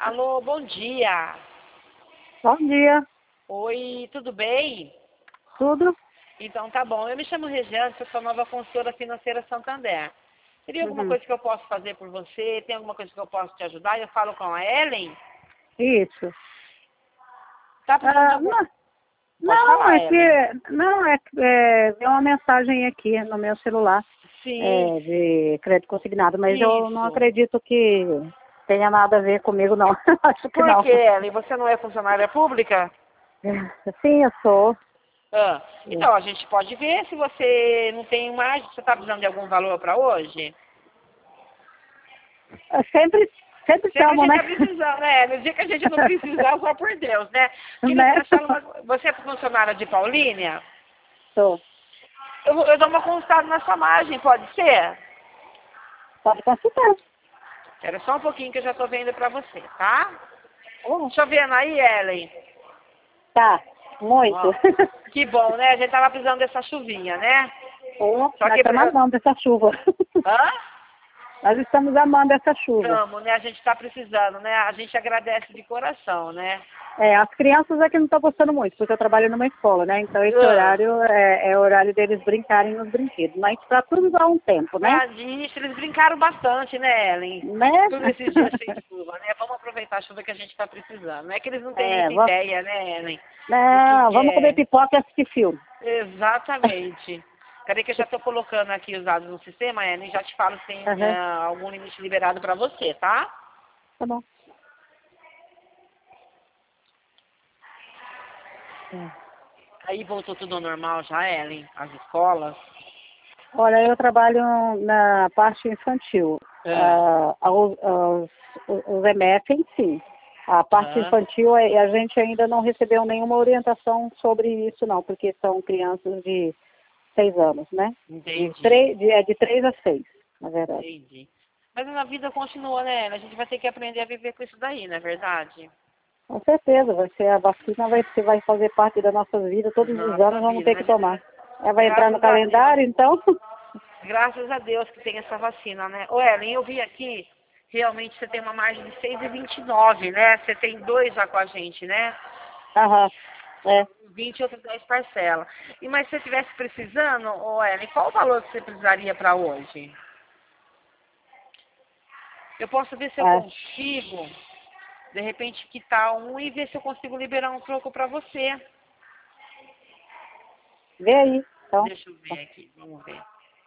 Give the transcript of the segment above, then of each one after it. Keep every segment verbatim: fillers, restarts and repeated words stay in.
Alô, bom dia. Bom dia. Oi, tudo bem? Tudo? Então tá bom. Eu me chamo Regiane, sou sua nova consultora financeira Santander. Teria alguma Uhum. coisa que eu posso fazer por você? Tem alguma coisa que eu posso te ajudar? Eu falo com a Ellen? Isso. Tá precisando de Ah, algum... não, Pode não, falar, é Ellen. que não é, que, é veio uma mensagem aqui no meu celular Sim, é, de crédito consignado, mas eu não isso. acredito que tenha nada a ver comigo, não. Acho que Por não. que, Ellen? Você não é funcionária pública? Sim, eu sou. Ah, então, a gente pode ver se você não tem mais... Você tá precisando de algum valor para hoje? Eu sempre, sempre Sempre a estamos, gente né? tá precisando, né? No dia que a gente não precisar, só por Deus, né? Que você, Né? a senhora, você é funcionária de Paulínia? Sou. Eu, vou- eu dou uma consultada na sua margem, pode ser? Pode consultar. Espera só um pouquinho que eu já tô vendo pra você, tá? Oh, Deixa eu ver aí, Ellen. tá, muito. Ó, que bom, né? A gente tava precisando dessa chuvinha, né? Oh, Só nós que... estamos pra- amando essa chuva. Hã? Nós estamos amando essa chuva. Vamos, né? A gente tá precisando, né? A gente agradece de coração, né? É, as crianças é que não estão gostando muito, porque eu trabalho numa escola, né? Então esse Ah, horário é, é o horário deles brincarem nos brinquedos. Mas para tudo dá um tempo, né? ah, isso, eles brincaram bastante, né, Ellen? Né? Todos esses dias sem chuva, né? Vamos aproveitar a chuva que a gente está precisando. Não é que eles não têm É, muita va- ideia, né, Ellen? Do que não, que vamos comer é. pipoca e assistir filme. Exatamente. Peraí que eu já estou colocando aqui os dados no sistema, Ellen, já te falo se tem Aham, ah, algum limite liberado para você, tá? tá bom. É. Aí voltou tudo ao normal já, Ellen? As escolas? Olha, eu trabalho na parte infantil. Ah, Ah, os, os, os M F em si. A parte aham, infantil, é- a gente ainda não recebeu nenhuma orientação sobre isso, não, porque são crianças de seis anos, né? De entendi, três, de, é de três a seis, na verdade. entendi. Mas a vida continua, né, Ellen? A gente vai ter que aprender a viver com isso daí, não é verdade? Com certeza, vai ser a vacina vai, ser- vai fazer parte da nossa vida, todos os anos Nossa vamos vida, ter né? que tomar. Ela vai entrar no Graças a Deus. calendário, então. Graças a Deus que tem essa vacina, né? Ô, Ellen, eu vi aqui, realmente você tem uma margem de seis e vinte e nove, né? Você tem dois já com a gente, né? Aham, é. vinte e outros dez parcela. E mas se você estivesse precisando, ô, Ellen, qual o valor que você precisaria para hoje? Eu posso ver se eu É. consigo, de repente, quitar um e ver se eu consigo liberar um troco para você. Vê aí, então. Deixa eu ver aqui, vamos ver.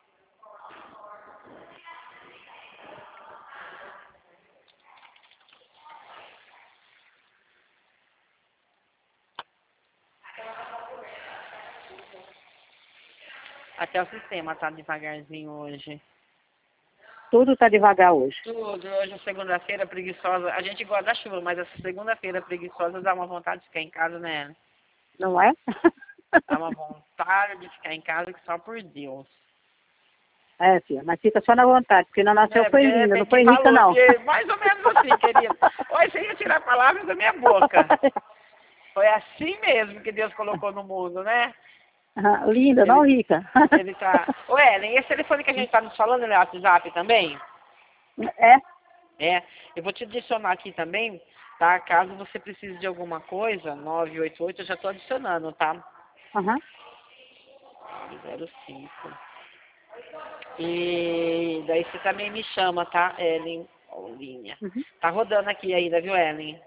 Até o sistema tá devagarzinho hoje. Tudo está devagar hoje. Tudo, hoje é segunda-feira preguiçosa. A gente gosta da chuva, mas essa segunda-feira preguiçosa dá uma vontade de ficar em casa, né? Não é? Dá uma vontade de ficar em casa que só por Deus. É, filha, mas fica só na vontade, porque não nasceu É, foi porque linda, não tem que foi rica, falou, não. que mais ou menos assim, querido. Olha, você ia tirar palavras da minha boca. Foi assim mesmo que Deus colocou no mundo, né? Ah, linda, não Ele, rica. ele tá... Ô, Ellen, esse telefone que a gente tá nos falando, ele é WhatsApp também? É? É, eu vou te adicionar aqui também, tá? Caso você precise de alguma coisa, nove oito oito, eu já tô adicionando, tá? Aham. zero cinco. E daí você também me chama, tá, Ellen Paulinha? Uhum. Tá rodando aqui ainda, viu, Ellen?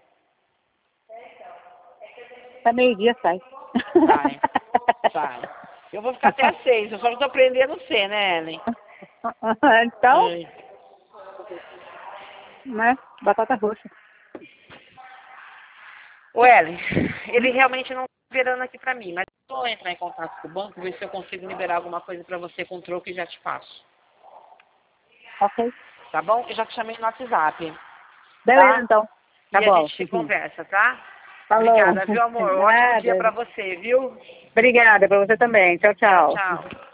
Tá meio-dia, sai. Sai, sai. Eu vou ficar até às seis, eu só não tô aprendendo você, né, Ellen? Então, Ai. né? Batata roxa. Ô, Ellen, ele Hum? realmente não tá liberando aqui pra mim, mas eu vou entrar em contato com o banco, ver se eu consigo liberar alguma coisa pra você com troco e já te passo. Ok. Tá bom? Eu já te chamei no WhatsApp, Beleza, tá? então. Tá E a bom. gente Uhum. conversa, tá? Falou. Obrigada, viu, amor? Ótimo dia Nada. pra você, viu? Obrigada pra você também. Tchau, Tchau, tchau. tchau.